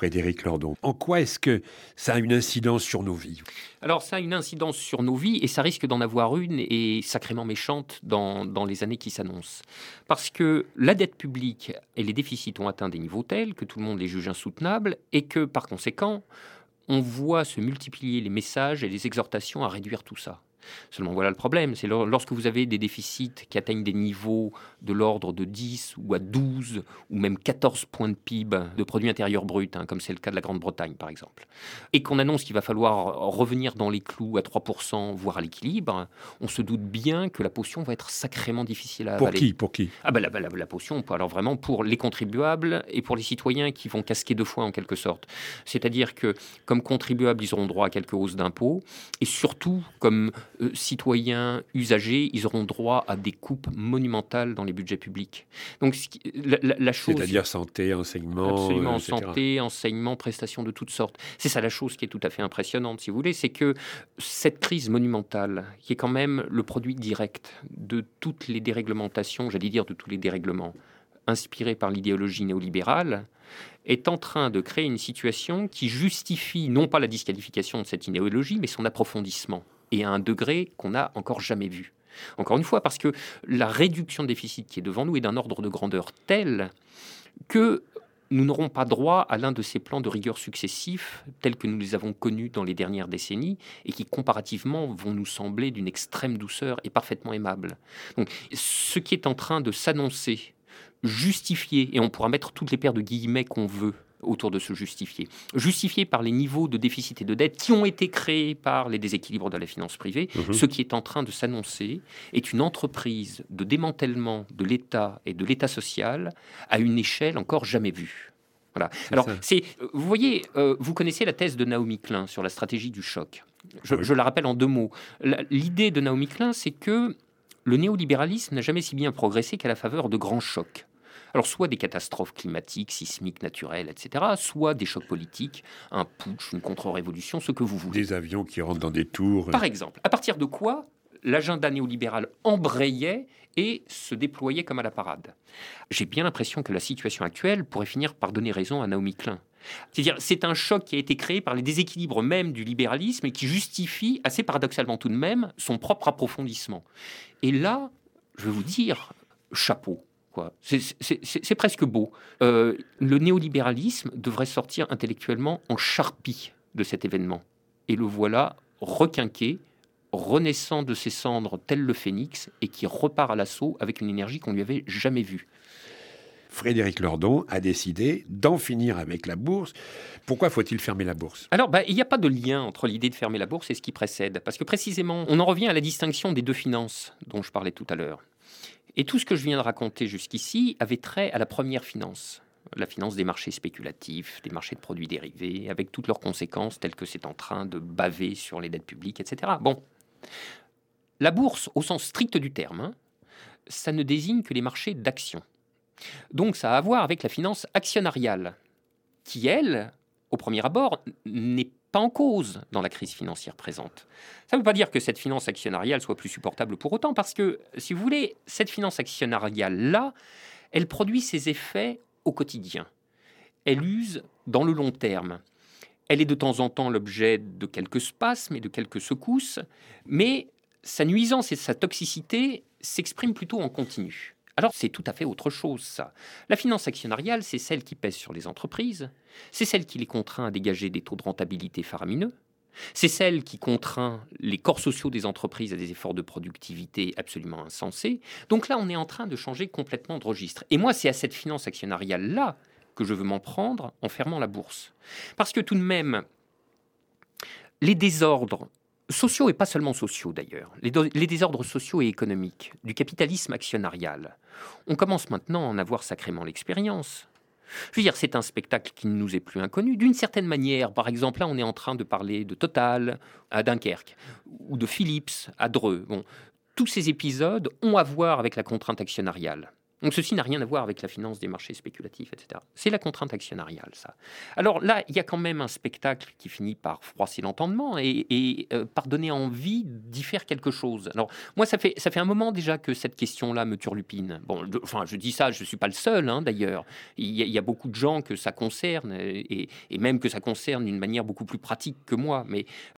Frédéric Lordon. En quoi est-ce que ça a une incidence sur nos vies ? Alors, ça a une incidence sur nos vies et ça risque d'en avoir une et sacrément méchante dans les années qui s'annoncent. Parce que la dette publique et les déficits ont atteint des niveaux tels que tout le monde les juge insoutenables et que, par conséquent, on voit se multiplier les messages et les exhortations à réduire tout ça. Seulement voilà le problème, c'est lorsque vous avez des déficits qui atteignent des niveaux de l'ordre de 10 ou à 12 ou même 14 points de PIB, de produit intérieur brut, comme c'est le cas de la Grande-Bretagne par exemple, et qu'on annonce qu'il va falloir revenir dans les clous à 3%, voire à l'équilibre, on se doute bien que la potion va être sacrément difficile à avaler. Pour qui La potion, alors vraiment pour les contribuables et pour les citoyens qui vont casquer deux fois en quelque sorte. C'est-à-dire que comme contribuables, ils auront droit à quelques hausses d'impôts et surtout comme citoyens usagers, ils auront droit à des coupes monumentales dans les budgets publics. Donc la chose... C'est-à-dire santé, enseignement, absolument, etc. santé, enseignement, prestations de toutes sortes. C'est ça la chose qui est tout à fait impressionnante, si vous voulez, c'est que cette crise monumentale, qui est quand même le produit direct de toutes les déréglementations, j'allais dire de tous les dérèglements, inspirés par l'idéologie néolibérale, est en train de créer une situation qui justifie non pas la disqualification de cette idéologie, mais son approfondissement, et à un degré qu'on n'a encore jamais vu. Encore une fois, parce que la réduction de déficit qui est devant nous est d'un ordre de grandeur tel que nous n'aurons pas droit à l'un de ces plans de rigueur successifs tels que nous les avons connus dans les dernières décennies et qui, comparativement, vont nous sembler d'une extrême douceur et parfaitement aimables. Donc, ce qui est en train de s'annoncer, justifié, et on pourra mettre toutes les paires de guillemets qu'on veut autour de ce justifié par les niveaux de déficit et de dette qui ont été créés par les déséquilibres de la finance privée, ce qui est en train de s'annoncer est une entreprise de démantèlement de l'État et de l'État social à une échelle encore jamais vue. Voilà. Alors, vous voyez, vous connaissez la thèse de Naomi Klein sur la stratégie du choc. Je la rappelle en deux mots. L'idée de Naomi Klein, c'est que le néolibéralisme n'a jamais si bien progressé qu'à la faveur de grands chocs. Alors, soit des catastrophes climatiques, sismiques, naturelles, etc., soit des chocs politiques, un putsch, une contre-révolution, ce que vous voulez. Des avions qui rentrent dans des tours. Par exemple, à partir de quoi l'agenda néolibéral embrayait et se déployait comme à la parade. J'ai bien l'impression que la situation actuelle pourrait finir par donner raison à Naomi Klein. C'est-à-dire, c'est un choc qui a été créé par les déséquilibres même du libéralisme et qui justifie, assez paradoxalement tout de même, son propre approfondissement. Et là, je vais vous dire, chapeau. C'est presque beau. Le néolibéralisme devrait sortir intellectuellement en charpie de cet événement. Et le voilà requinqué, renaissant de ses cendres tel le phénix et qui repart à l'assaut avec une énergie qu'on ne lui avait jamais vue. Frédéric Lordon a décidé d'en finir avec la bourse. Pourquoi faut-il fermer la bourse ? Alors, il n'y a pas de lien entre l'idée de fermer la bourse et ce qui précède. Parce que précisément, on en revient à la distinction des deux finances dont je parlais tout à l'heure. Et tout ce que je viens de raconter jusqu'ici avait trait à la première finance, la finance des marchés spéculatifs, des marchés de produits dérivés, avec toutes leurs conséquences telles que c'est en train de baver sur les dettes publiques, etc. Bon, la bourse, au sens strict du terme, ça ne désigne que les marchés d'actions. Donc ça a à voir avec la finance actionnariale, qui, elle, au premier abord, n'est pas en cause dans la crise financière présente. Ça ne veut pas dire que cette finance actionnariale soit plus supportable pour autant, parce que, si vous voulez, cette finance actionnariale-là, elle produit ses effets au quotidien. Elle use dans le long terme. Elle est de temps en temps l'objet de quelques spasmes et de quelques secousses, mais sa nuisance et sa toxicité s'expriment plutôt en continu. Alors, c'est tout à fait autre chose, ça. La finance actionnariale, c'est celle qui pèse sur les entreprises, c'est celle qui les contraint à dégager des taux de rentabilité faramineux, c'est celle qui contraint les corps sociaux des entreprises à des efforts de productivité absolument insensés. Donc là, on est en train de changer complètement de registre. Et moi, c'est à cette finance actionnariale-là que je veux m'en prendre en fermant la bourse. Parce que tout de même, les désordres sociaux, et pas seulement sociaux d'ailleurs, les désordres sociaux et économiques du capitalisme actionnarial, on commence maintenant à en avoir sacrément l'expérience. Je veux dire, c'est un spectacle qui ne nous est plus inconnu. D'une certaine manière, par exemple, là, on est en train de parler de Total à Dunkerque, ou de Philips à Dreux. Bon, tous ces épisodes ont à voir avec la contrainte actionnariale. Donc ceci n'a rien à voir avec la finance des marchés spéculatifs, etc. C'est la contrainte actionnariale, ça. Alors là, il y a quand même un spectacle qui finit par froisser l'entendement et par donner envie d'y faire quelque chose. Alors moi, ça fait un moment déjà que cette question-là me turlupine. Bon, enfin, je dis ça, je ne suis pas le seul, hein, d'ailleurs. Il y a beaucoup de gens que ça concerne et même que ça concerne d'une manière beaucoup plus pratique que moi. Mais